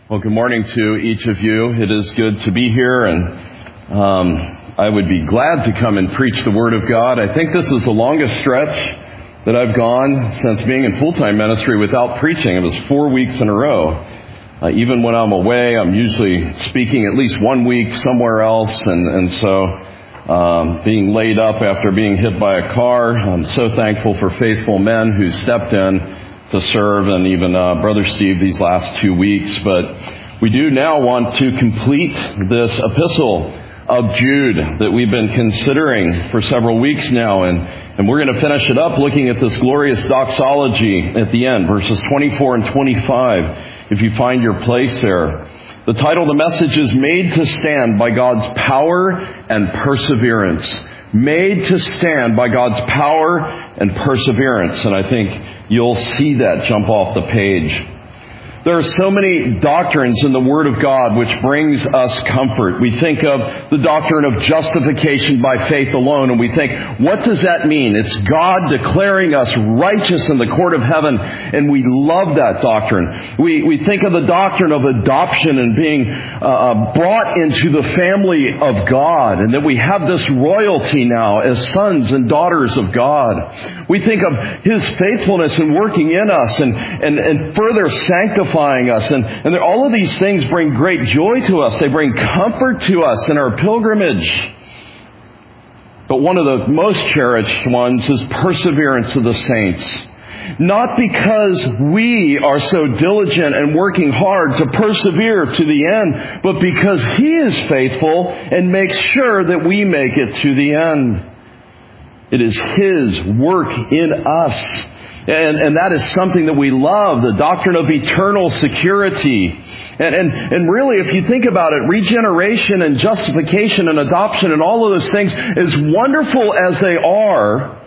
Well, good morning to each of you. It is good to be here, and I would be glad to come and preach the Word of God. I think this is the longest stretch that I've gone since being in full-time ministry without preaching. It was 4 weeks in a row. Even when I'm away, I'm usually speaking at least 1 week somewhere else, and so being laid up after being hit by a car, I'm so thankful for faithful men who stepped in to serve, and even Brother Steve these last 2 weeks. But we do now want to complete this epistle of Jude that we've been considering for several weeks now, and we're going to finish it up looking at this glorious doxology at the end, verses 24 and 25, if you find your place there. The title of the message is Made to Stand by God's Power and Perseverance. Made to stand by God's power and perseverance. And I think you'll see that jump off the page. There are so many doctrines in the Word of God which brings us comfort. We think of the doctrine of justification by faith alone, and we think, what does that mean? It's God declaring us righteous in the court of heaven, and we love that doctrine. We think of the doctrine of adoption and being brought into the family of God, and that we have this royalty now as sons and daughters of God. We think of His faithfulness in working in us and further sanctifying us, and all of these things bring great joy to us. They bring comfort to us in our pilgrimage. But one of the most cherished ones is perseverance of the saints. Not because we are so diligent and working hard to persevere to the end, but because He is faithful and makes sure that we make it to the end. It is His work in us. And that is something that we love, the doctrine of eternal security. And really, if you think about it, regeneration and justification and adoption and all of those things, as wonderful as they are,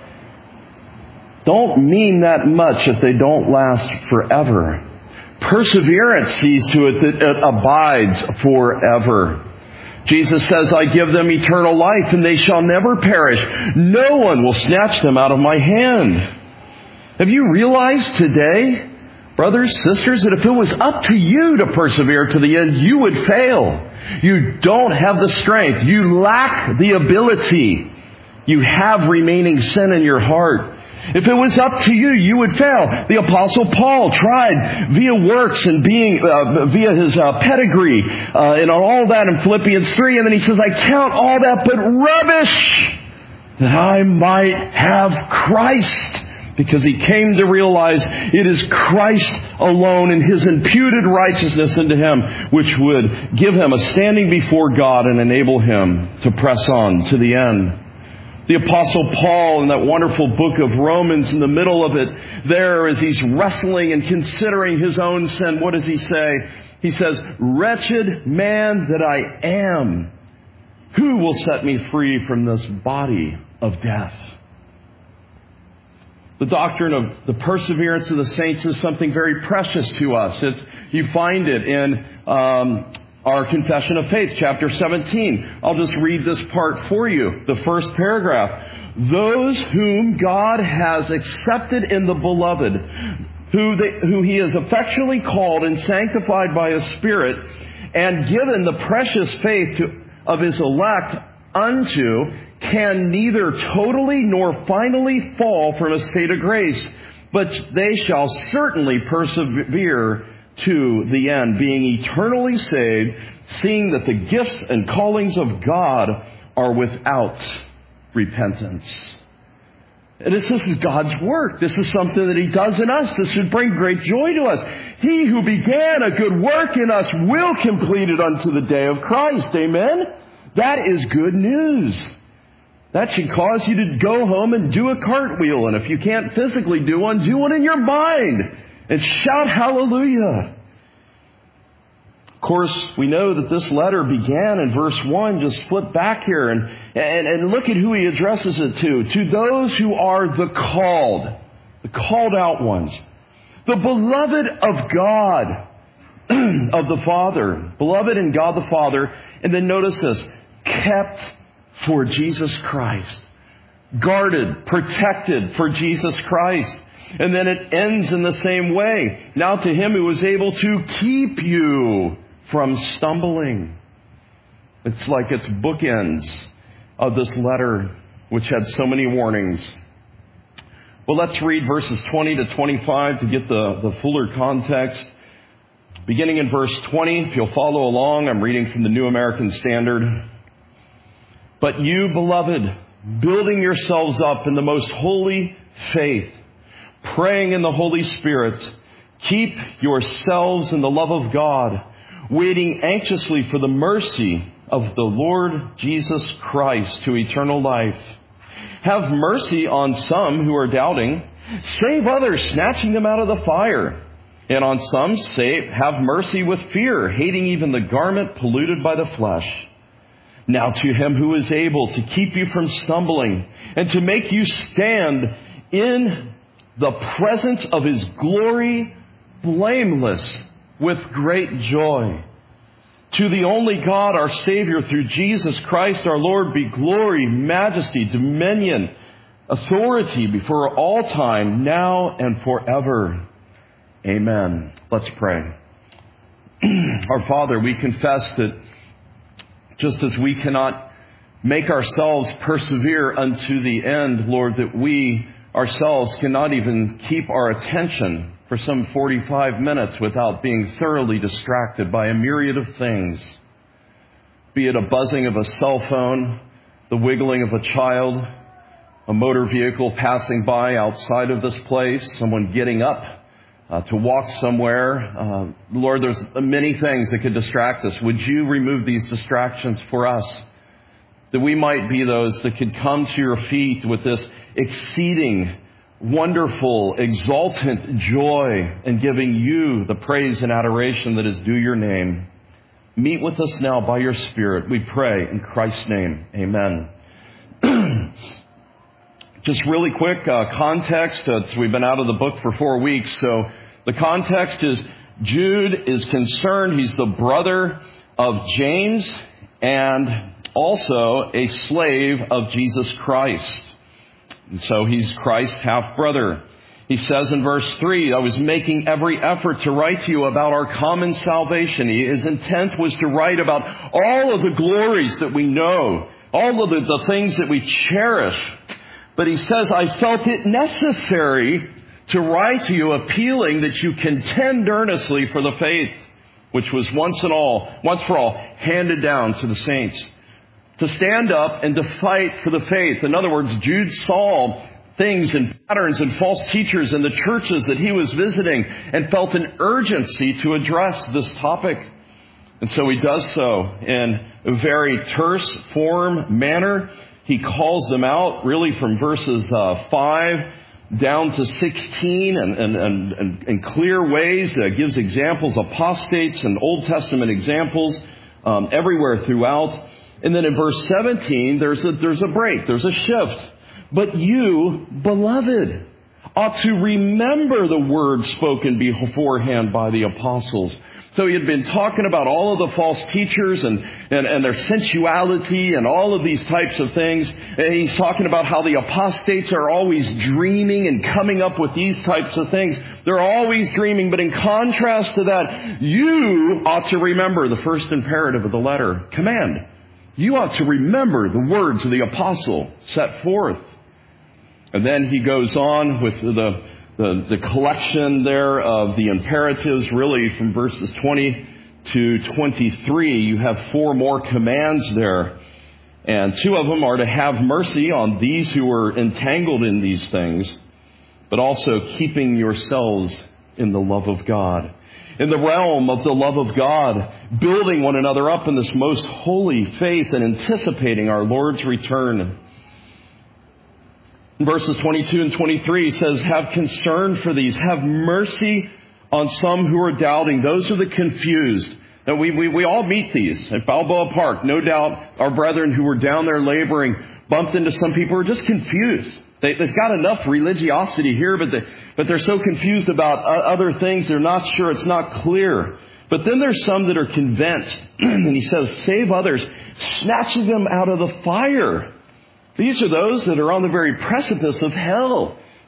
don't mean that much if they don't last forever. Perseverance sees to it that it abides forever. Jesus says, I give them eternal life, and they shall never perish. No one will snatch them out of my hand. Have you realized today, brothers, sisters, that if it was up to you to persevere to the end, you would fail? You don't have the strength. You lack the ability. You have remaining sin in your heart. If it was up to you, you would fail. The Apostle Paul tried via works and being via his pedigree and all that in Philippians 3. And then he says, I count all that but rubbish that I might have Christ. Because he came to realize it is Christ alone and His imputed righteousness into him which would give him a standing before God and enable him to press on to the end. The Apostle Paul in that wonderful book of Romans, in the middle of it, there as he's wrestling and considering his own sin, what does he say? He says, wretched man that I am, who will set me free from this body of death? The doctrine of the perseverance of the saints is something very precious to us. You find it in our Confession of Faith, chapter 17. I'll just read this part for you. The first paragraph. Those whom God has accepted in the beloved, who He has effectually called and sanctified by His Spirit, and given the precious faith of His elect unto, can neither totally nor finally fall from a state of grace, but they shall certainly persevere to the end, being eternally saved, seeing that the gifts and callings of God are without repentance. And this is God's work. This is something that He does in us. This should bring great joy to us. He who began a good work in us will complete it unto the day of Christ. Amen? That is good news. That should cause you to go home and do a cartwheel. And if you can't physically do one in your mind. And shout hallelujah. Of course, we know that this letter began in verse 1. Just flip back here and look at who he addresses it to. To those who are the called out ones. The beloved of God, of the Father. Beloved in God the Father. And then notice this. Kept for Jesus Christ. Guarded, protected for Jesus Christ. And then it ends in the same way. Now to him who is able to keep you from stumbling. It's like it's bookends of this letter, which had so many warnings. Well, let's read verses 20 to 25 to get the fuller context. Beginning in verse 20, if you'll follow along, I'm reading from the New American Standard. But you, beloved, building yourselves up in the most holy faith, praying in the Holy Spirit, keep yourselves in the love of God, waiting anxiously for the mercy of the Lord Jesus Christ to eternal life. Have mercy on some who are doubting. Save others, snatching them out of the fire. And on some have mercy with fear, hating even the garment polluted by the flesh. Now to him who is able to keep you from stumbling and to make you stand in the presence of his glory, blameless with great joy. To the only God, our Savior, through Jesus Christ our Lord, be glory, majesty, dominion, authority before all time, now and forever. Amen. Let's pray. Our Father, we confess that just as we cannot make ourselves persevere unto the end, Lord, that we ourselves cannot even keep our attention for some 45 minutes without being thoroughly distracted by a myriad of things. Be it a buzzing of a cell phone, the wiggling of a child, a motor vehicle passing by outside of this place, someone getting up to walk somewhere. Lord, there's many things that could distract us. Would you remove these distractions for us? That we might be those that could come to your feet with this exceeding, wonderful, exultant joy in giving you the praise and adoration that is due your name. Meet with us now by your Spirit, we pray in Christ's name. Amen. Just really quick context. We've been out of the book for 4 weeks, so the context is Jude is concerned. He's the brother of James and also a slave of Jesus Christ. And so he's Christ's half-brother. He says in verse 3, I was making every effort to write to you about our common salvation. His intent was to write about all of the glories that we know, all of the things that we cherish. But he says, I felt it necessary to write to you, appealing that you contend earnestly for the faith, which was once for all, handed down to the saints. To stand up and to fight for the faith. In other words, Jude saw things and patterns and false teachers in the churches that he was visiting and felt an urgency to address this topic. And so he does so in a very terse manner. He calls them out really from verses 5 down to 16 and clear ways. Gives examples, apostates and Old Testament examples everywhere throughout. And then in verse 17, there's a break, there's a shift. But you, beloved, ought to remember the words spoken beforehand by the apostles. So he had been talking about all of the false teachers and their sensuality and all of these types of things. And he's talking about how the apostates are always dreaming and coming up with these types of things. They're always dreaming. But in contrast to that, you ought to remember the first imperative of the letter, command. You ought to remember the words of the apostle set forth. And then he goes on with the collection there of the imperatives, really from verses 20 to 23. You have 4 more commands there. And 2 of them are to have mercy on these who are entangled in these things, but also keeping yourselves in the love of God. In the realm of the love of God, building one another up in this most holy faith and anticipating our Lord's return. In verses 22 and 23, he says, have concern for these. Have mercy on some who are doubting. Those are the confused. Now, we all meet these at Balboa Park. No doubt our brethren who were down there laboring bumped into some people who are just confused. They've got enough religiosity here, but they're so confused about other things, they're not sure, it's not clear. But then there's some that are convinced. And he says, save others, snatching them out of the fire. These are those that are on the very precipice of hell.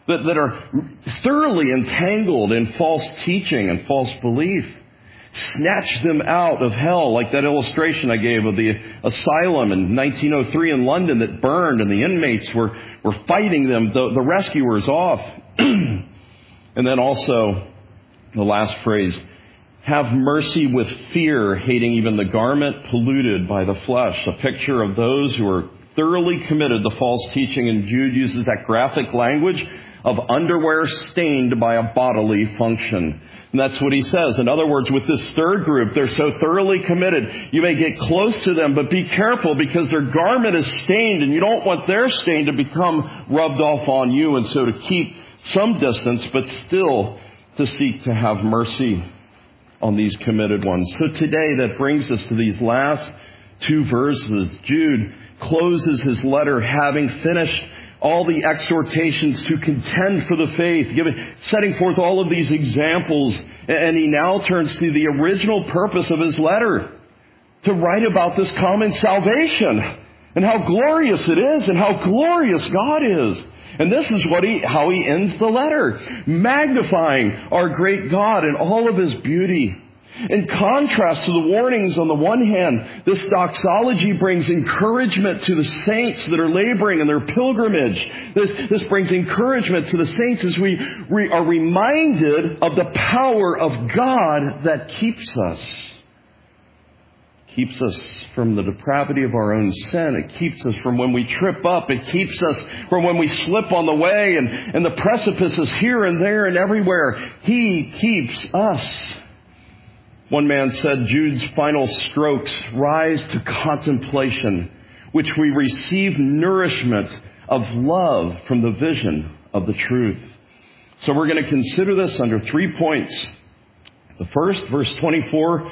that are thoroughly entangled in false teaching and false belief. Snatch them out of hell, like that illustration I gave of the asylum in 1903 in London that burned and the inmates were fighting them, the rescuers off. And then also, the last phrase, have mercy with fear, hating even the garment polluted by the flesh. A picture of those who are thoroughly committed to false teaching, and Jude uses that graphic language of underwear stained by a bodily function. And that's what he says. In other words, with this third group, they're so thoroughly committed, you may get close to them, but be careful because their garment is stained and you don't want their stain to become rubbed off on you. And so to keep some distance, but still to seek to have mercy on these committed ones. So today that brings us to these last two verses. Jude closes his letter having finished all the exhortations to contend for the faith, setting forth all of these examples. And he now turns to the original purpose of his letter, to write about this common salvation and how glorious it is and how glorious God is. And this is how he ends the letter, magnifying our great God in all of his beauty. In contrast to the warnings on the one hand, this doxology brings encouragement to the saints that are laboring in their pilgrimage. This brings encouragement to the saints as we are reminded of the power of God that keeps us. Keeps us from the depravity of our own sin. It keeps us from when we trip up. It keeps us from when we slip on the way and the precipices here and there and everywhere. He keeps us. One man said Jude's final strokes rise to contemplation, which we receive nourishment of love from the vision of the truth. So we're going to consider this under 3 points. The first, verse 24,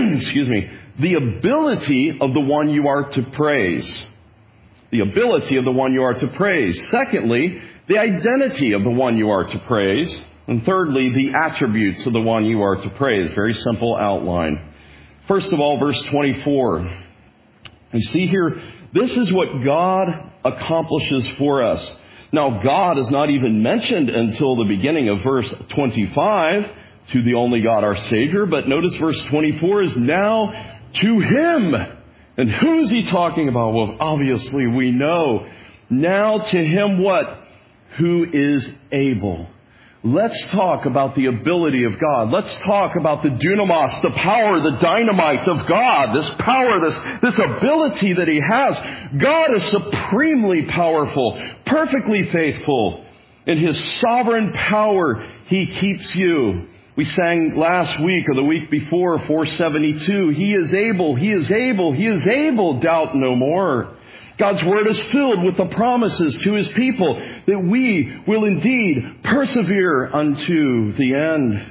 the ability of the one you are to praise. The ability of the one you are to praise. Secondly, the identity of the one you are to praise. And thirdly, the attributes of the one you are to praise. Very simple outline. First of all, verse 24. You see here, this is what God accomplishes for us. Now, God is not even mentioned until the beginning of verse 25, to the only God our Savior. But notice verse 24 is now to Him. And who's He talking about? Well, obviously we know. Now to Him what? Who is able. Let's talk about the ability of God. Let's talk about the dunamis, the power, the dynamite of God. This power, this ability that He has. God is supremely powerful, perfectly faithful. In His sovereign power, He keeps you. We sang last week or the week before, 472, He is able, He is able, He is able, doubt no more. God's Word is filled with the promises to His people that we will indeed persevere unto the end.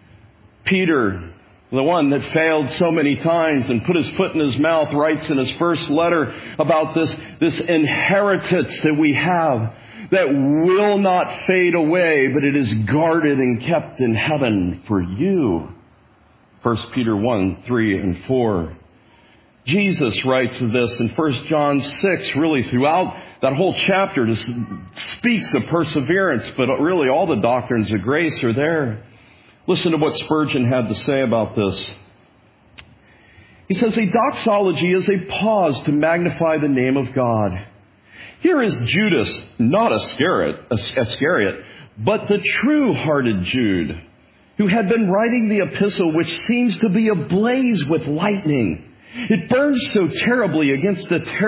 Peter, the one that failed so many times and put his foot in his mouth, writes in his first letter about this inheritance that we have that will not fade away, but it is guarded and kept in heaven for you. 1 Peter 1, 3 and 4. Jesus writes of this in 1 John 6, really throughout that whole chapter, just speaks of perseverance, but really all the doctrines of grace are there. Listen to what Spurgeon had to say about this. He says, a doxology is a pause to magnify the name of God. Here is Judas, not Iscariot, but the true-hearted Jude, who had been writing the epistle which seems to be ablaze with lightning. It burns so terribly against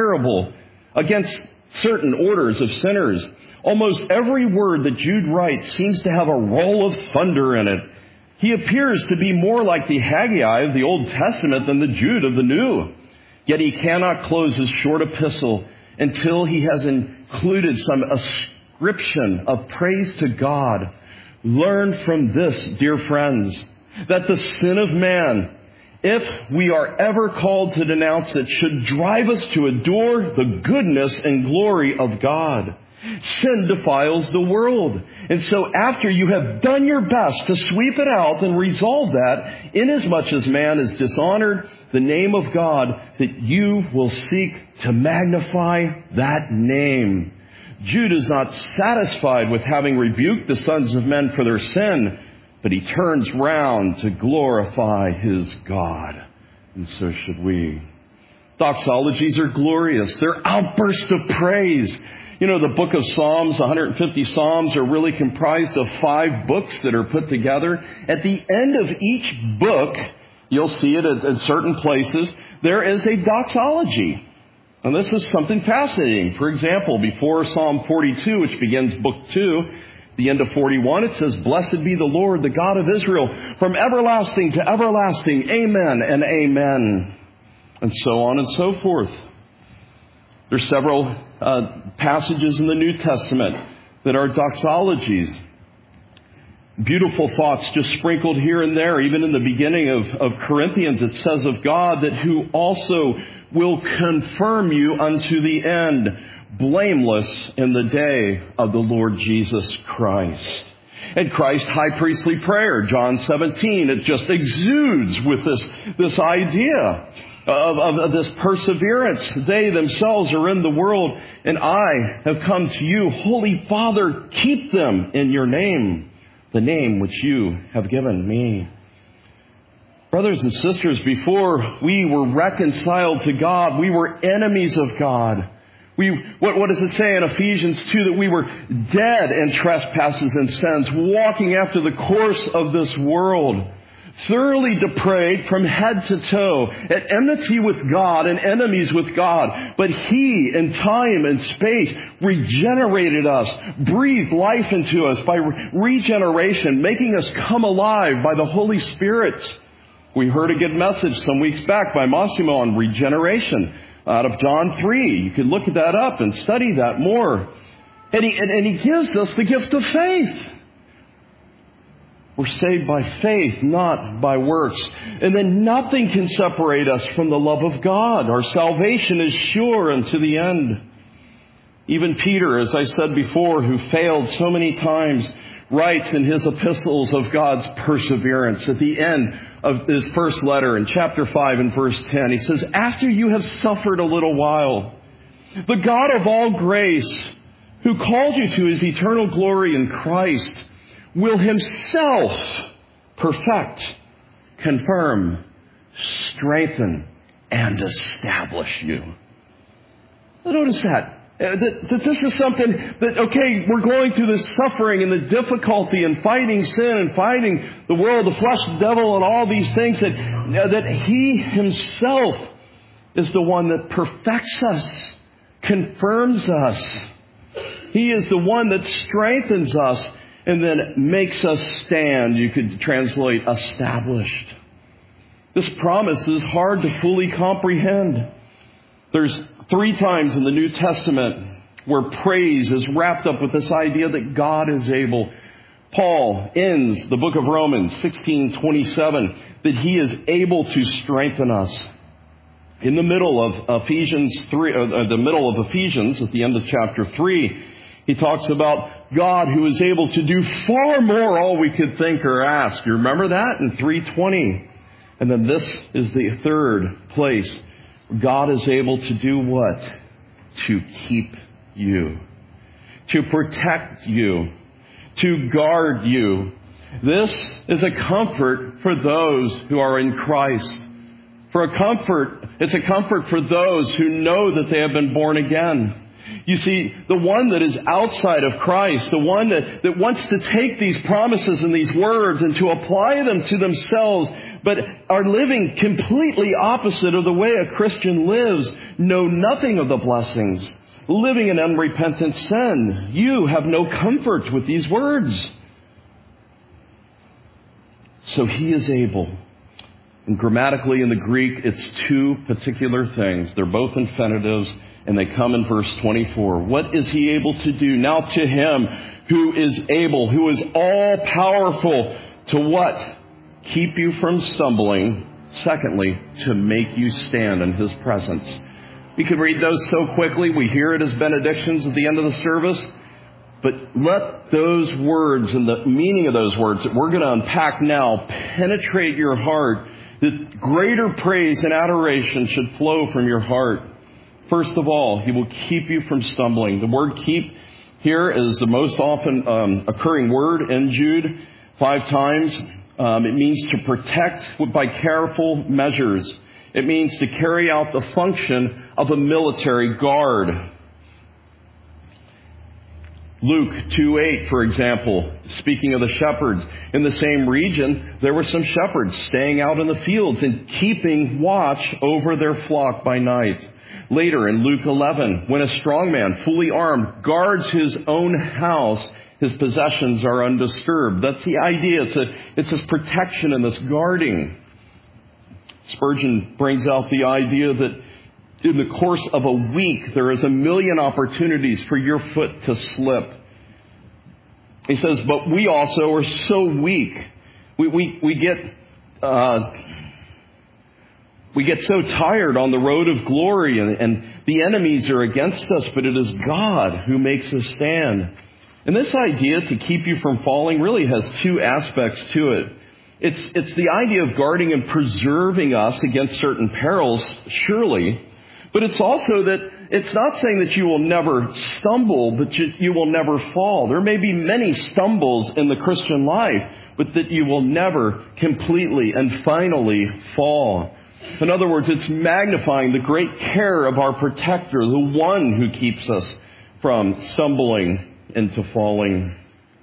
certain orders of sinners. Almost every word that Jude writes seems to have a roll of thunder in it. He appears to be more like the Haggai of the Old Testament than the Jude of the New. Yet he cannot close his short epistle until he has included some ascription of praise to God. Learn from this, dear friends, that the sin of man, if we are ever called to denounce it, should drive us to adore the goodness and glory of God. Sin defiles the world. And so after you have done your best to sweep it out and resolve that, inasmuch as man has dishonored the name of God, that you will seek to magnify that name. Jude is not satisfied with having rebuked the sons of men for their sin, but he turns round to glorify his God. And so should we. Doxologies are glorious. They're outbursts of praise. You know, the book of Psalms, 150 Psalms, are really comprised of 5 books that are put together. At the end of each book, you'll see it at certain places, there is a doxology. And this is something fascinating. For example, before Psalm 42, which begins book 2, the end of 41, it says, "Blessed be the Lord, the God of Israel, from everlasting to everlasting. Amen and amen." And so on and so forth. There's several passages in the New Testament that are doxologies. Beautiful thoughts just sprinkled here and there. Even in the beginning of Corinthians, it says of God that who also will confirm you unto the end, blameless in the day of the Lord Jesus Christ. And Christ's high priestly prayer, John 17, it just exudes with this idea of this perseverance. They themselves are in the world, and I have come to you. Holy Father, keep them in your name, the name which you have given me. Brothers and sisters, before we were reconciled to God, we were enemies of God. What does it say in Ephesians 2? That we were dead in trespasses and sins, walking after the course of this world, thoroughly depraved from head to toe, at enmity with God and enemies with God. But He, in time and space, regenerated us, breathed life into us by regeneration, making us come alive by the Holy Spirit. We heard a good message some weeks back by Massimo on regeneration out of John 3. You can look that up and study that more. And he gives us the gift of faith. We're saved by faith, not by works. And then nothing can separate us from the love of God. Our salvation is sure unto the end. Even Peter, as I said before, who failed so many times, writes in his epistles of God's perseverance. At the end of his first letter in chapter 5 and verse 10, he says, "After you have suffered a little while, the God of all grace, who called you to His eternal glory in Christ, will Himself perfect, confirm, strengthen, and establish you." Notice that this is something that, okay, we're going through this suffering and the difficulty and fighting sin and fighting the world, the flesh, the devil, and all these things, that He Himself is the one that perfects us, confirms us. He is the one that strengthens us and then makes us stand. You could translate established. This promise is hard to fully comprehend. There's 3 times in the New Testament where praise is wrapped up with this idea that God is able. Paul ends the book of Romans 16:27 that he is able to strengthen us. In the middle of Ephesians 3, the middle of Ephesians, at the end of chapter 3, he talks about God who is able to do far more all we could think or ask. You remember that in 3:20? And then this is the third place. God is able to do what? To keep you. To protect you. To guard you. This is a comfort for those who are in Christ. It's a comfort for those who know that they have been born again. You see, the one that is outside of Christ, the one that wants to take these promises and these words and to apply them to themselves, but are living completely opposite of the way a Christian lives, know nothing of the blessings, living in unrepentant sin. You have no comfort with these words. So He is able. And grammatically in the Greek, it's 2 particular things. They're both infinitives, and they come in verse 24. What is He able to do? Now to Him who is able, who is all powerful, to what? Keep you from stumbling. Secondly, to make you stand in His presence. We could read those so quickly. We hear it as benedictions at the end of the service. But let those words and the meaning of those words that we're going to unpack now penetrate your heart. That greater praise and adoration should flow from your heart. First of all, He will keep you from stumbling. The word keep here is the most often occurring word in Jude, 5 times. It means to protect by careful measures. It means to carry out the function of a military guard. Luke 2:8, for example, speaking of the shepherds. In the same region, there were some shepherds staying out in the fields and keeping watch over their flock by night. Later in Luke 11, when a strong man, fully armed, guards his own house, his possessions are undisturbed. That's the idea. It's this protection and this guarding. Spurgeon brings out the idea that in the course of a week, there is 1,000,000 opportunities for your foot to slip. He says, but we also are so weak. We get so tired on the road of glory, and the enemies are against us, but it is God who makes us stand. And this idea to keep you from falling really has 2 aspects to it. It's the idea of guarding and preserving us against certain perils, surely. But it's also that it's not saying that you will never stumble, but you will never fall. There may be many stumbles in the Christian life, but that you will never completely and finally fall. In other words, it's magnifying the great care of our protector, the one who keeps us from stumbling into falling.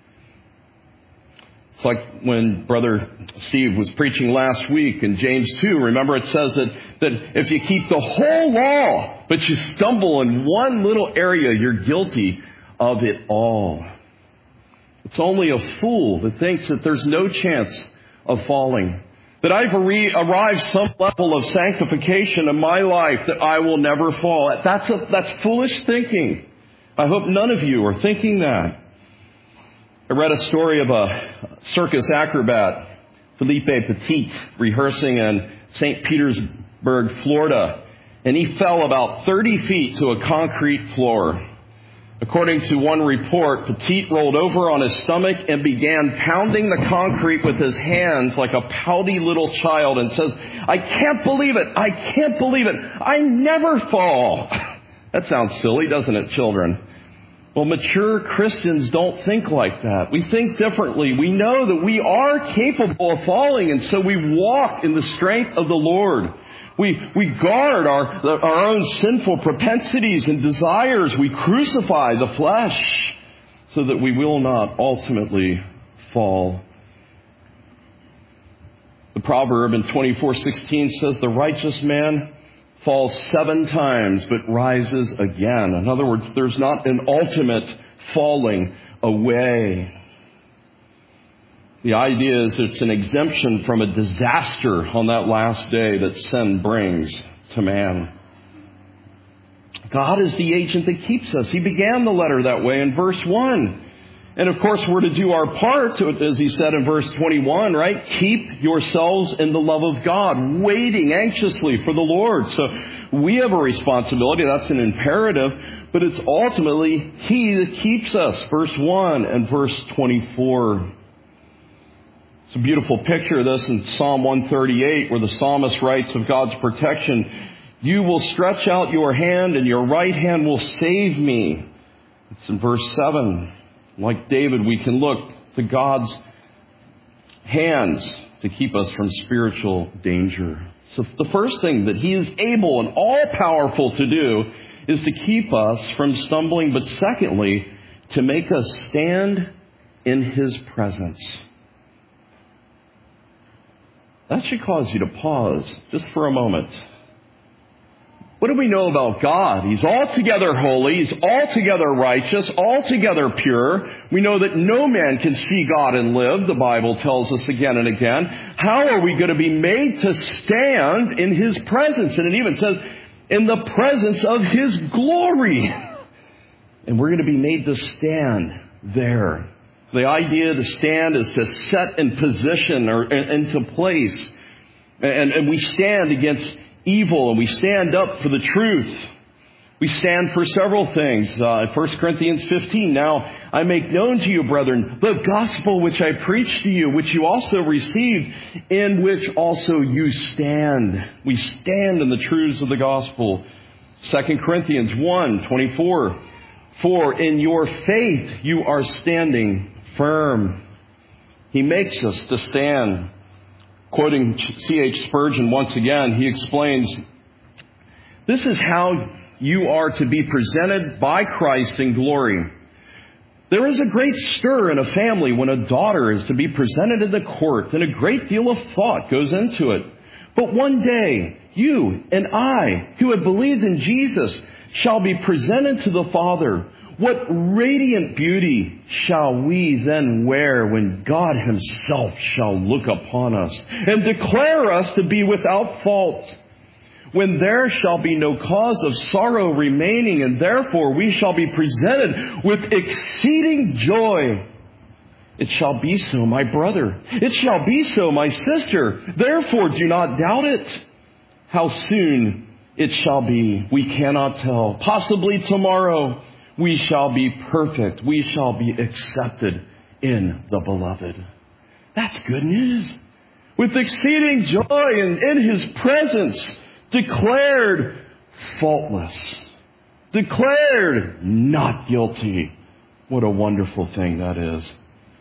It's like when Brother Steve was preaching last week in James 2. Remember, it says that if you keep the whole law, but you stumble in one little area, you're guilty of it all. It's only a fool that thinks that there's no chance of falling. That I've arrived some level of sanctification in my life that I will never fall. That's foolish thinking. I hope none of you are thinking that. I read a story of a circus acrobat, Philippe Petit, rehearsing in St. Petersburg, Florida, and he fell about 30 feet to a concrete floor. According to one report, Petit rolled over on his stomach and began pounding the concrete with his hands like a pouty little child and says, "I can't believe it! I can't believe it! I never fall!" That sounds silly, doesn't it, children? Well, mature Christians don't think like that. We think differently. We know that we are capable of falling, and so we walk in the strength of the Lord. We guard our own sinful propensities and desires. We crucify the flesh so that we will not ultimately fall. The proverb in 24:16 says, "The righteous man falls 7 times but rises again." In other words, there's not an ultimate falling away. The idea is it's an exemption from a disaster on that last day that sin brings to man. God is the agent that keeps us. He began the letter that way in verse 1. And of course, we're to do our part, as he said in verse 21, right? Keep yourselves in the love of God, waiting anxiously for the Lord. So we have a responsibility. That's an imperative. But it's ultimately He that keeps us. Verse 1 and verse 24. It's a beautiful picture of this in Psalm 138, where the psalmist writes of God's protection. "You will stretch out your hand, and your right hand will save me." It's in verse 7. Like David, we can look to God's hands to keep us from spiritual danger. So the first thing that He is able and all-powerful to do is to keep us from stumbling, but secondly, to make us stand in His presence. That should cause you to pause just for a moment. What do we know about God? He's altogether holy. He's altogether righteous, altogether pure. We know that no man can see God and live, the Bible tells us again and again. How are we going to be made to stand in His presence? And it even says, in the presence of His glory. And we're going to be made to stand there. The idea to stand is to set in position or into place. And we stand against evil, and we stand up for the truth. We stand for several things. 1 Corinthians 15, "Now I make known to you, brethren, the gospel which I preached to you, which you also received, in which also you stand." We stand in the truths of the gospel. 2 Corinthians 1:24, For in your faith you are standing firm. He makes us to stand. Quoting C.H. Spurgeon once again, he explains, "This is how you are to be presented by Christ in glory. There is a great stir in a family when a daughter is to be presented in the court, and a great deal of thought goes into it. But one day, you and I, who have believed in Jesus, shall be presented to the Father. What radiant beauty shall we then wear when God Himself shall look upon us and declare us to be without fault? When there shall be no cause of sorrow remaining, and therefore we shall be presented with exceeding joy. It shall be so, my brother. It shall be so, my sister. Therefore do not doubt it. How soon it shall be, we cannot tell. Possibly tomorrow we shall be perfect. We shall be accepted in the Beloved." That's good news. With exceeding joy and in His presence, declared faultless, declared not guilty. What a wonderful thing that is.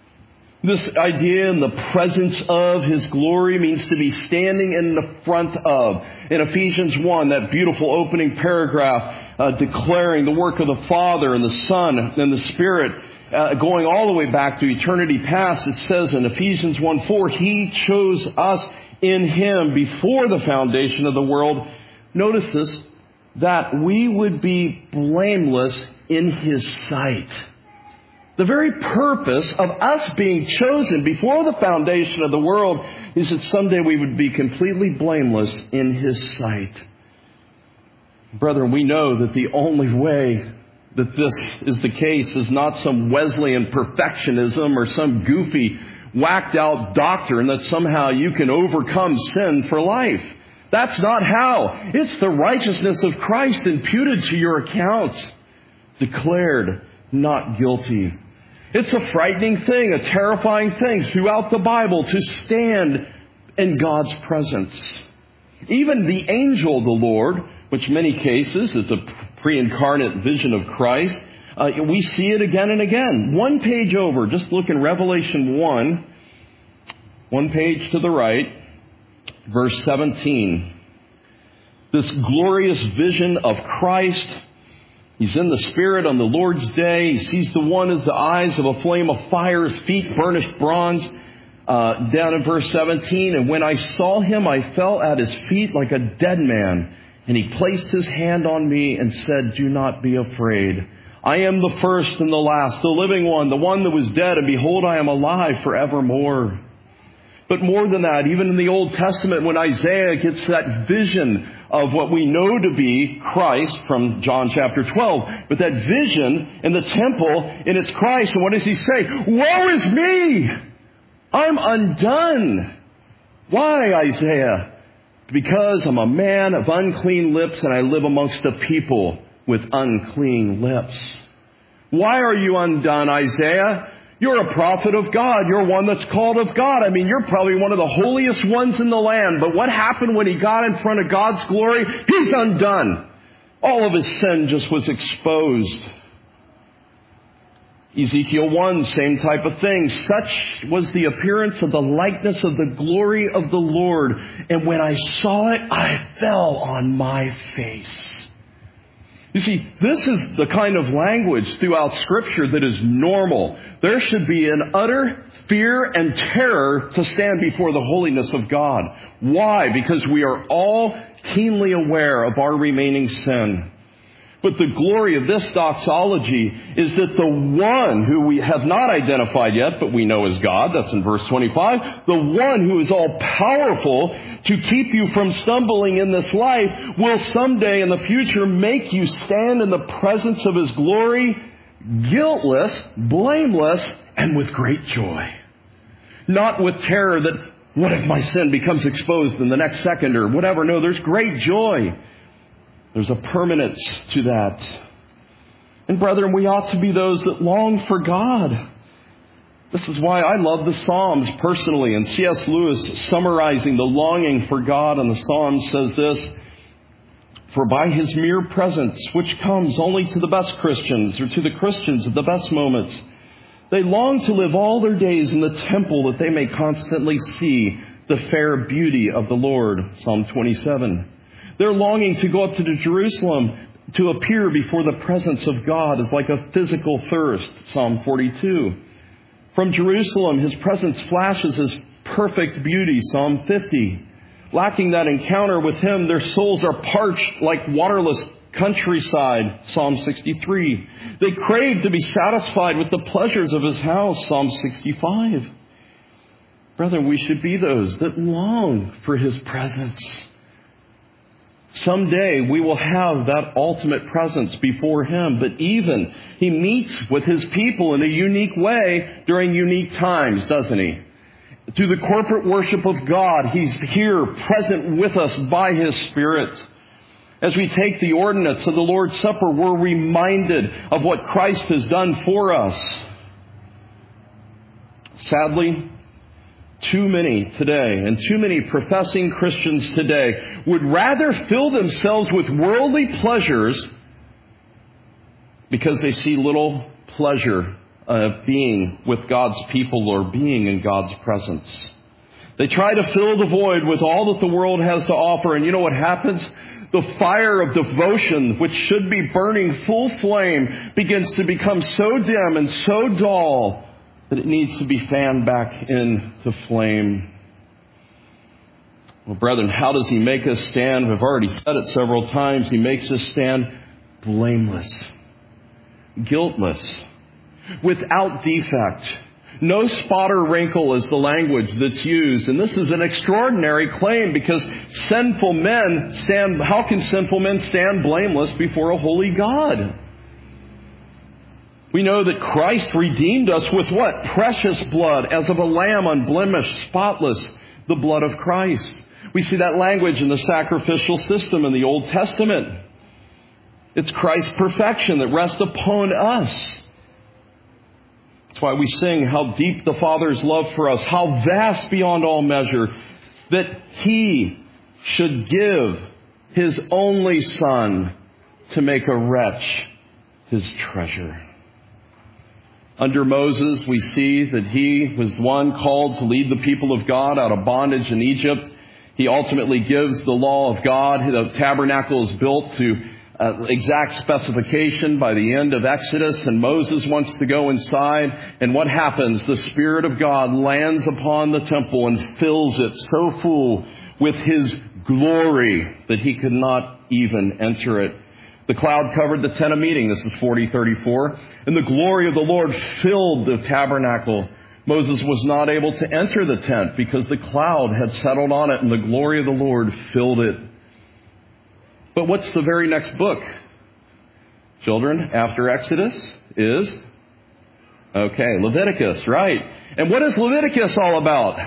This idea in the presence of His glory means to be standing in the front of. In Ephesians 1, that beautiful opening paragraph declaring the work of the Father and the Son and the Spirit, going all the way back to eternity past, it says in Ephesians 1:4, He chose us in Him before the foundation of the world. Notice this, that we would be blameless in His sight. The very purpose of us being chosen before the foundation of the world is that someday we would be completely blameless in His sight. Brethren, we know that the only way that this is the case is not some Wesleyan perfectionism or some goofy, whacked out doctrine that somehow you can overcome sin for life. That's not how. It's the righteousness of Christ imputed to your account, declared not guilty. It's a frightening thing, a terrifying thing throughout the Bible to stand in God's presence. Even the angel of the Lord, which in many cases is a pre-incarnate vision of Christ, we see it again and again. One page over, just look in Revelation 1, one page to the right, verse 17. This glorious vision of Christ. He's in the Spirit on the Lord's day. He sees the one as the eyes of a flame of fire, his feet burnished bronze. Down in verse 17, and when I saw Him, I fell at His feet like a dead man. And He placed His hand on me and said, "Do not be afraid. I am the first and the last, the living one, the one that was dead, and behold, I am alive forevermore." But more than that, even in the Old Testament, when Isaiah gets that vision of what we know to be Christ from John chapter 12, but that vision in the temple, and it's Christ, and what does he say? "Woe is me! I'm undone." Why, Isaiah? Because I'm a man of unclean lips, and I live amongst a people with unclean lips. Why are you undone, Isaiah? You're a prophet of God. You're one that's called of God. I mean, you're probably one of the holiest ones in the land. But what happened when he got in front of God's glory? He's undone. All of his sin just was exposed. Ezekiel 1, same type of thing. Such was the appearance of the likeness of the glory of the Lord. And when I saw it, I fell on my face. You see, this is the kind of language throughout Scripture that is normal. There should be an utter fear and terror to stand before the holiness of God. Why? Because we are all keenly aware of our remaining sin. But the glory of this doxology is that the one who we have not identified yet, but we know is God, that's in verse 25, the one who is all powerful to keep you from stumbling in this life will someday in the future make you stand in the presence of His glory, guiltless, blameless, and with great joy. Not with terror that, what if my sin becomes exposed in the next second or whatever. No, there's great joy. There's a permanence to that. And brethren, we ought to be those that long for God. This is why I love the Psalms personally. And C.S. Lewis, summarizing the longing for God in the Psalms, says this: For by his mere presence, which comes only to the best Christians or to the Christians at the best moments, they long to live all their days in the temple that they may constantly see the fair beauty of the Lord. Psalm 27. Their longing to go up to Jerusalem to appear before the presence of God is like a physical thirst. Psalm 42. From Jerusalem, his presence flashes his perfect beauty. Psalm 50. Lacking that encounter with him, their souls are parched like waterless countryside. Psalm 63. They crave to be satisfied with the pleasures of his house. Psalm 65. Brethren, we should be those that long for his presence. Someday we will have that ultimate presence before him, but even he meets with his people in a unique way during unique times, doesn't he? Through the corporate worship of God, he's here present with us by his Spirit. As we take the ordinance of the Lord's Supper, we're reminded of what Christ has done for us. Sadly, too many today, and too many professing Christians today, would rather fill themselves with worldly pleasures because they see little pleasure of being with God's people or being in God's presence. They try to fill the void with all that the world has to offer, and you know what happens? The fire of devotion, which should be burning full flame, begins to become so dim and so dull that it needs to be fanned back into flame. Well, brethren, how does he make us stand? We've already said it several times. He makes us stand blameless, guiltless, without defect. No spot or wrinkle is the language that's used. And this is an extraordinary claim because sinful men stand, how can sinful men stand blameless before a holy God? We know that Christ redeemed us with what? Precious blood, as of a lamb, unblemished, spotless, the blood of Christ. We see that language in the sacrificial system in the Old Testament. It's Christ's perfection that rests upon us. That's why we sing how deep the Father's love for us, how vast beyond all measure, that he should give his only Son to make a wretch his treasure. Under Moses, we see that he was one called to lead the people of God out of bondage in Egypt. He ultimately gives the law of God. The tabernacle is built to exact specification by the end of Exodus, and Moses wants to go inside. And what happens? The Spirit of God lands upon the temple and fills it so full with his glory that he could not even enter it. The cloud covered the tent of meeting. This is 40:34. And the glory of the Lord filled the tabernacle. Moses was not able to enter the tent because the cloud had settled on it and the glory of the Lord filled it. But what's the very next book? Children, after Exodus is? Okay, Leviticus, right. And what is Leviticus all about?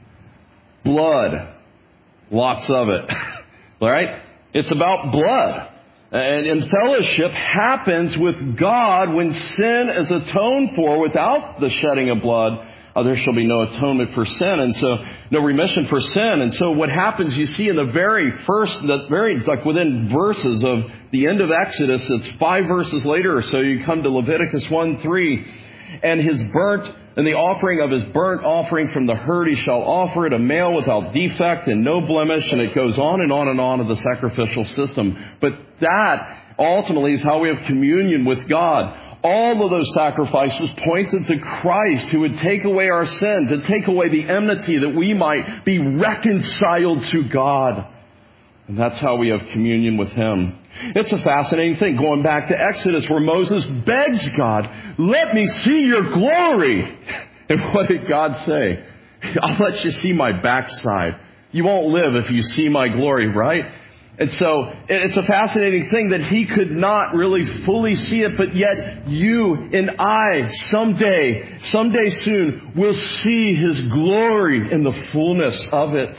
Blood. Lots of it. All right? It's about blood. And fellowship happens with God when sin is atoned for. Without the shedding of blood, there shall be no atonement for sin, and so no remission for sin. And so what happens, you see in the very first, like within verses of the end of Exodus, it's 5 verses later or so, you come to Leviticus 1:3, and the offering of his burnt offering from the herd he shall offer it, a male without defect and no blemish, and it goes on and on and on of the sacrificial system. But that ultimately is how we have communion with God. All of those sacrifices pointed to Christ, who would take away our sin, to take away the enmity that we might be reconciled to God. And that's how we have communion with him. It's a fascinating thing, going back to Exodus, where Moses begs God, let me see your glory. And what did God say? I'll let you see my backside. You won't live if you see my glory, right? And so it's a fascinating thing that he could not really fully see it, but yet you and I someday soon will see his glory in the fullness of it.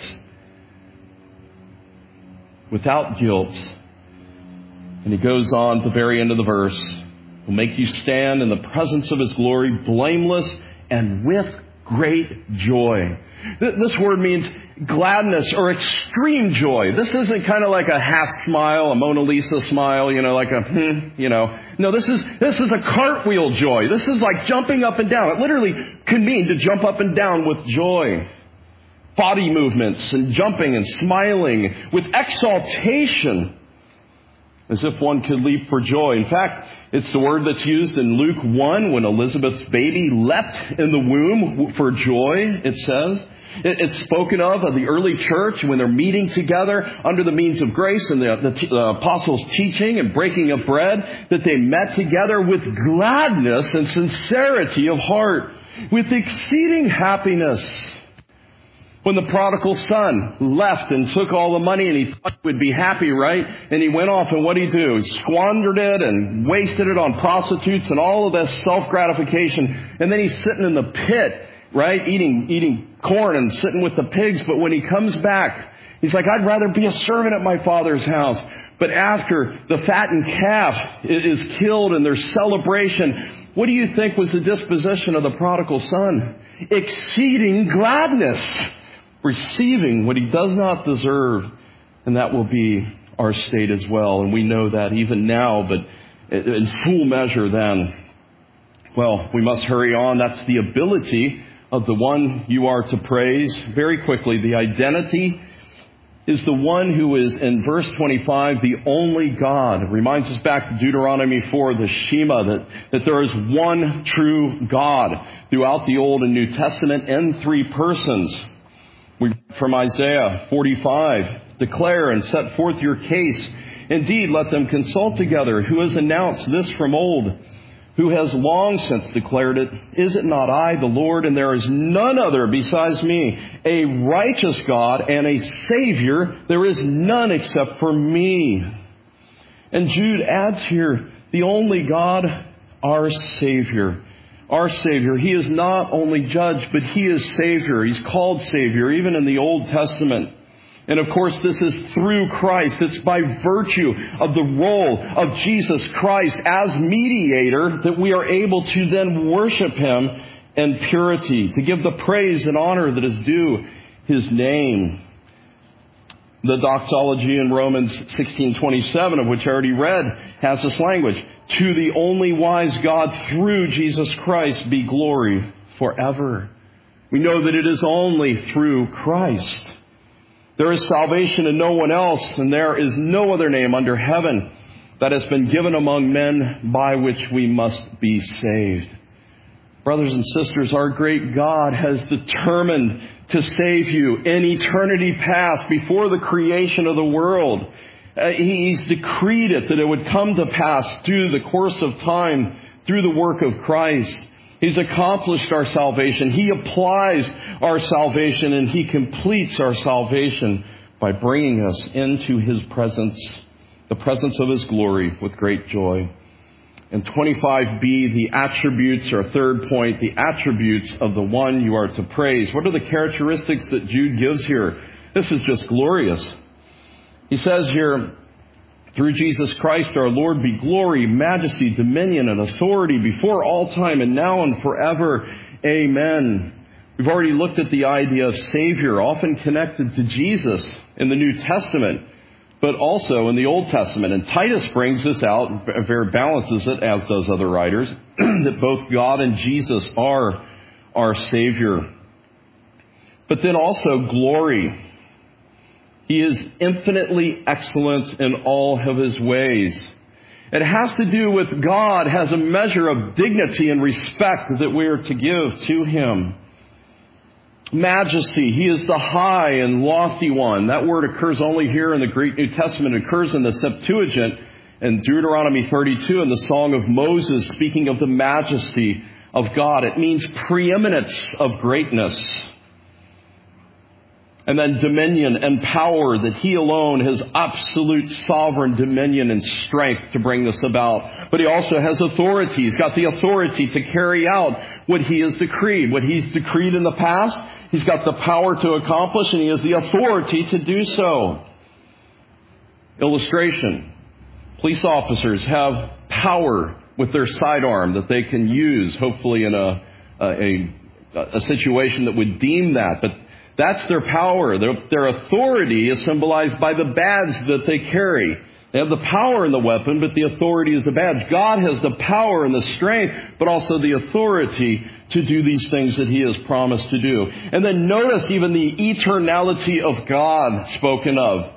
Without guilt. And he goes on at the very end of the verse, will make you stand in the presence of his glory, blameless and with great joy. This word means gladness or extreme joy. This isn't kind of like a half smile, a Mona Lisa smile, like a, No, this is a cartwheel joy. This is like jumping up and down. It literally can mean to jump up and down with joy. Body movements and jumping and smiling with exaltation, as if one could leap for joy. In fact, it's the word that's used in Luke 1 when Elizabeth's baby leapt in the womb for joy, it says. It's spoken of the early church when they're meeting together under the means of grace and the apostles' teaching and breaking of bread, that they met together with gladness and sincerity of heart, with exceeding happiness. When the prodigal son left and took all the money and he thought he would be happy, right? And he went off and what did he do? Squandered it and wasted it on prostitutes and all of this self-gratification. And then he's sitting in the pit, right? Eating corn and sitting with the pigs. But when he comes back, he's like, I'd rather be a servant at my father's house. But after the fattened calf is killed and there's celebration, what do you think was the disposition of the prodigal son? Exceeding gladness. Receiving what he does not deserve, and that will be our state as well. And we know that even now, but in full measure then. Well, we must hurry on. That's the ability of the one you are to praise. Very quickly, the identity is the one who is, in verse 25, the only God. It reminds us back to Deuteronomy 4, the Shema, that there is one true God throughout the Old and New Testament in three persons. We from Isaiah 45, declare and set forth your case. Indeed, let them consult together. Who has announced this from old? Who has long since declared it? Is it not I, the Lord, and there is none other besides me, a righteous God and a Savior? There is none except for me. And Jude adds here, the only God, our Savior. Our Savior. He is not only judge, but He is Savior. He's called Savior, even in the Old Testament. And of course, this is through Christ. It's by virtue of the role of Jesus Christ as mediator that we are able to then worship Him in purity, to give the praise and honor that is due His name. The doxology in Romans 16:27, of which I already read, has this language. To the only wise God through Jesus Christ be glory forever. We know that it is only through Christ. There is salvation in no one else, and there is no other name under heaven that has been given among men by which we must be saved. Brothers and sisters, our great God has determined to save you in eternity past, before the creation of the world. He's decreed it, that it would come to pass through the course of time, through the work of Christ. He's accomplished our salvation. He applies our salvation, and He completes our salvation by bringing us into His presence, the presence of His glory, with great joy. And 25b, the attributes, our third point, the attributes of the one you are to praise. What are the characteristics that Jude gives here? This is just glorious. He says here, through Jesus Christ our Lord be glory, majesty, dominion, and authority before all time and now and forever. Amen. We've already looked at the idea of Savior, often connected to Jesus in the New Testament, but also in the Old Testament. And Titus brings this out, very balances it, as does other writers, that both God and Jesus are our Savior. But then also glory. He is infinitely excellent in all of His ways. It has to do with God has a measure of dignity and respect that we are to give to Him. Majesty. He is the high and lofty one. That word occurs only here in the Greek New Testament. It occurs in the Septuagint in Deuteronomy 32 in the Song of Moses, speaking of the majesty of God. It means preeminence of greatness. And then dominion and power, that He alone has absolute sovereign dominion and strength to bring this about. But He also has authority. He's got the authority to carry out what He has decreed. What He's decreed in the past, He's got the power to accomplish, and He has the authority to do so. Illustration. Police officers have power with their sidearm that they can use, hopefully in a a situation that would deem that, but that's their power. Their authority is symbolized by the badge that they carry. They have the power in the weapon, but the authority is the badge. God has the power and the strength, but also the authority to do these things that He has promised to do. And then notice even the eternality of God spoken of.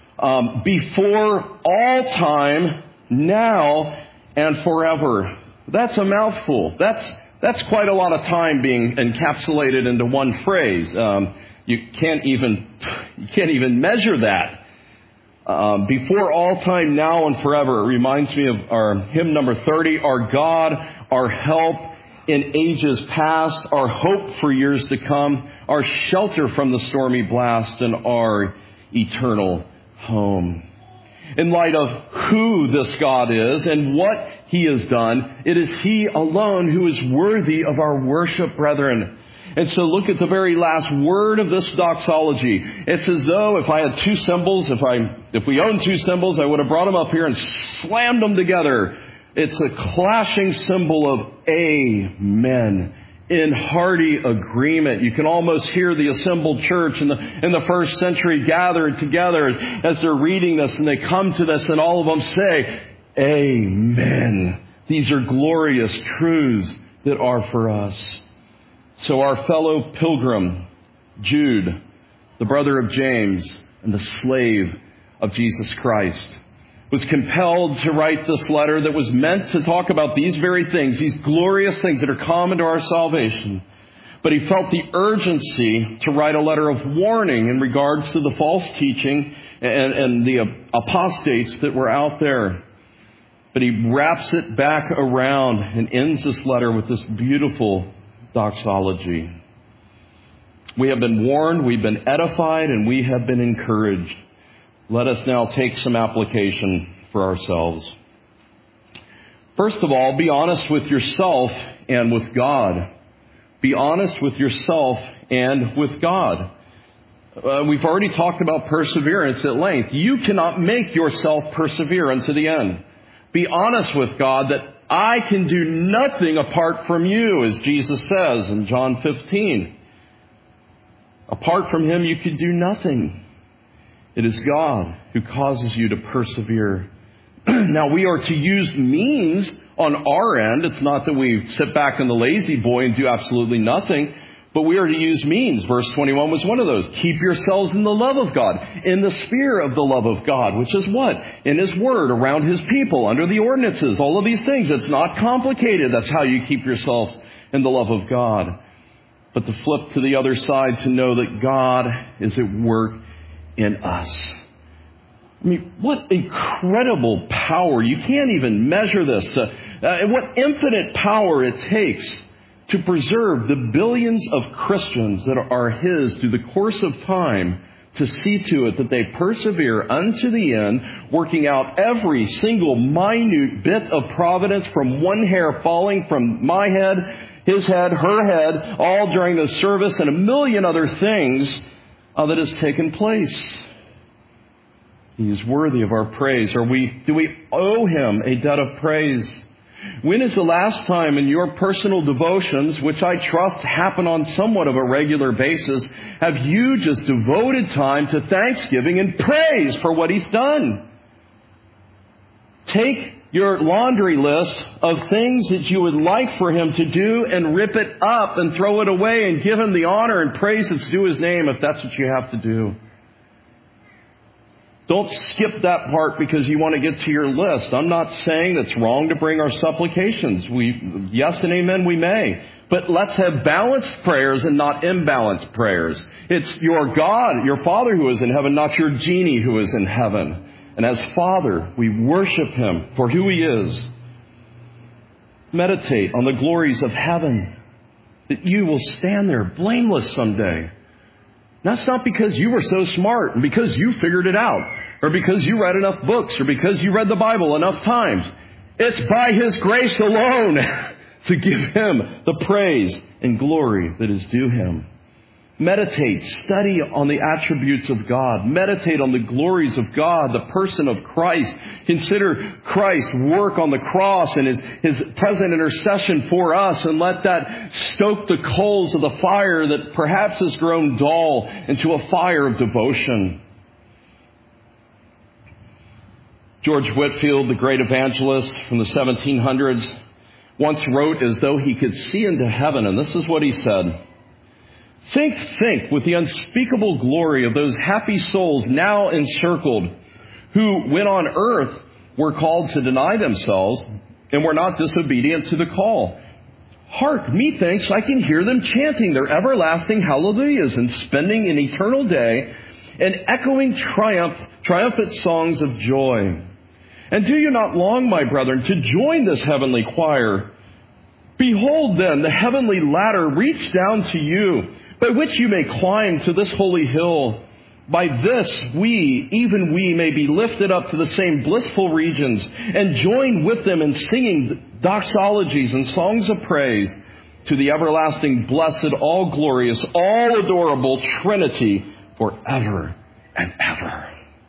Before all time, now, and forever. That's a mouthful. That's quite a lot of time being encapsulated into one phrase. You can't even measure that. Before all time, now and forever. It reminds me of our hymn number 30, our God, our help in ages past, our hope for years to come, our shelter from the stormy blast, and our eternal home. In light of who this God is and what He has done, it is He alone who is worthy of our worship, brethren. And so look at the very last word of this doxology. It's as though if I had two cymbals, if we owned two cymbals, I would have brought them up here and slammed them together. It's a clashing symbol of amen, in hearty agreement. You can almost hear the assembled church in the first century gathered together as they're reading this, and they come to this and all of them say, amen. These are glorious truths that are for us. So our fellow pilgrim, Jude, the brother of James and the slave of Jesus Christ, was compelled to write this letter that was meant to talk about these very things, these glorious things that are common to our salvation. But he felt the urgency to write a letter of warning in regards to the false teaching and the apostates that were out there. But he wraps it back around and ends this letter with this beautiful doxology. We have been warned, we've been edified, and we have been encouraged. Let us now take some application for ourselves. First of all, be honest with yourself and with God. Be honest with yourself and with God. We've already talked about perseverance at length. You cannot make yourself persevere unto the end. Be honest with God that I can do nothing apart from you, as Jesus says in John 15. Apart from Him, you can do nothing. It is God who causes you to persevere. Now, we are to use means on our end. It's not that we sit back in the lazy boy and do absolutely nothing, but we are to use means. Verse 21 was one of those. Keep yourselves in the love of God, in the sphere of the love of God, which is what? In His Word, around His people, under the ordinances, all of these things. It's not complicated. That's how you keep yourself in the love of God. But to flip to the other side, to know that God is at work in us. I mean, what incredible power. You can't even measure this. What infinite power it takes to preserve the billions of Christians that are His through the course of time, to see to it that they persevere unto the end, working out every single minute bit of providence from one hair falling from my head, his head, her head, all during the service, and a million other things that has taken place. He is worthy of our praise. Do we owe Him a debt of praise? When is the last time in your personal devotions, which I trust happen on somewhat of a regular basis, have you just devoted time to thanksgiving and praise for what He's done? Take your laundry list of things that you would like for Him to do and rip it up and throw it away and give Him the honor and praise that's due His name if that's what you have to do. Don't skip that part because you want to get to your list. I'm not saying it's wrong to bring our supplications. Yes and amen, we may. But let's have balanced prayers and not imbalanced prayers. It's your God, your Father who is in heaven, not your genie who is in heaven. And as Father, we worship Him for who He is. Meditate on the glories of heaven, that you will stand there blameless someday. That's not because you were so smart and because you figured it out, or because you read enough books, or because you read the Bible enough times. It's by His grace alone to give Him the praise and glory that is due Him. Meditate, study on the attributes of God. Meditate on the glories of God, the person of Christ. Consider Christ's work on the cross and his present intercession for us, and let that stoke the coals of the fire that perhaps has grown dull into a fire of devotion. George Whitefield, the great evangelist from the 1700s, once wrote as though he could see into heaven, and this is what he said. Think with the unspeakable glory of those happy souls now encircled, who, when on earth, were called to deny themselves and were not disobedient to the call. Hark, methinks I can hear them chanting their everlasting hallelujahs and spending an eternal day and echoing triumphant songs of joy. And do you not long, my brethren, to join this heavenly choir? Behold, then, the heavenly ladder reach down to you, by which you may climb to this holy hill. By this even we may be lifted up to the same blissful regions and join with them in singing doxologies and songs of praise to the everlasting, blessed, all glorious, all adorable Trinity forever and ever.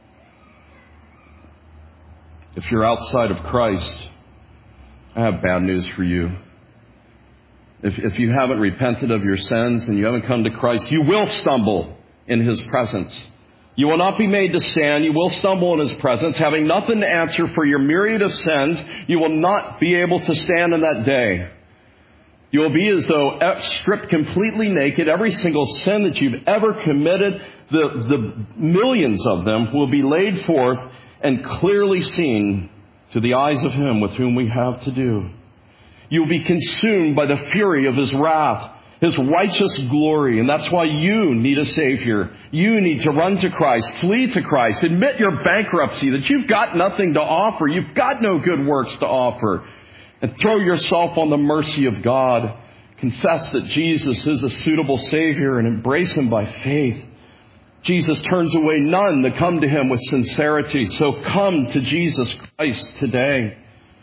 If you're outside of Christ, I have bad news for you. If you haven't repented of your sins and you haven't come to Christ, you will stumble in His presence. You will not be made to stand. You will stumble in His presence, having nothing to answer for your myriad of sins. You will not be able to stand in that day. You will be as though stripped completely naked. Every single sin that you've ever committed, the millions of them, will be laid forth and clearly seen to the eyes of Him with whom we have to do. You'll be consumed by the fury of His wrath, His righteous glory. And that's why you need a Savior. You need to run to Christ, flee to Christ, admit your bankruptcy, that you've got nothing to offer. You've got no good works to offer. And throw yourself on the mercy of God. Confess that Jesus is a suitable Savior and embrace Him by faith. Jesus turns away none that come to Him with sincerity. So come to Jesus Christ today.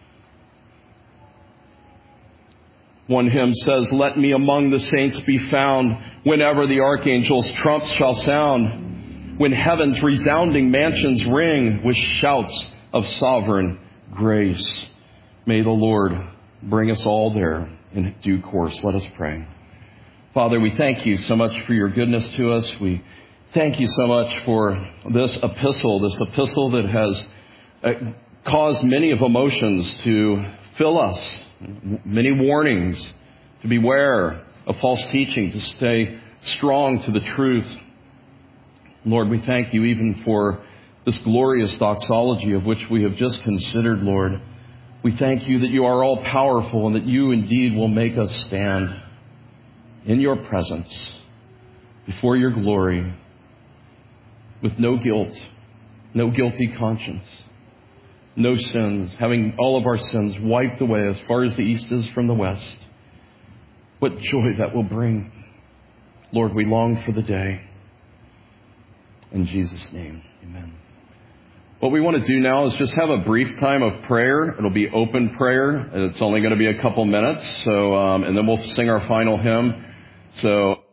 One hymn says, "Let me among the saints be found whenever the archangel's trump shall sound, when heaven's resounding mansions ring with shouts of sovereign grace." May the Lord bring us all there in due course. Let us pray. Father, we thank You so much for Your goodness to us. We thank You so much for this epistle that has caused many of emotions to fill us. Many warnings to beware of false teaching, to stay strong to the truth. Lord, we thank You even for this glorious doxology of which we have just considered, Lord. We thank You that You are all powerful and that You indeed will make us stand in Your presence before Your glory with no guilt, no guilty conscience. No sins, having all of our sins wiped away as far as the east is from the west. What joy that will bring. Lord, we long for the day. In Jesus' name, amen. What we want to do now is just have a brief time of prayer. It'll be open prayer. It's only going to be a couple minutes. And then we'll sing our final hymn. So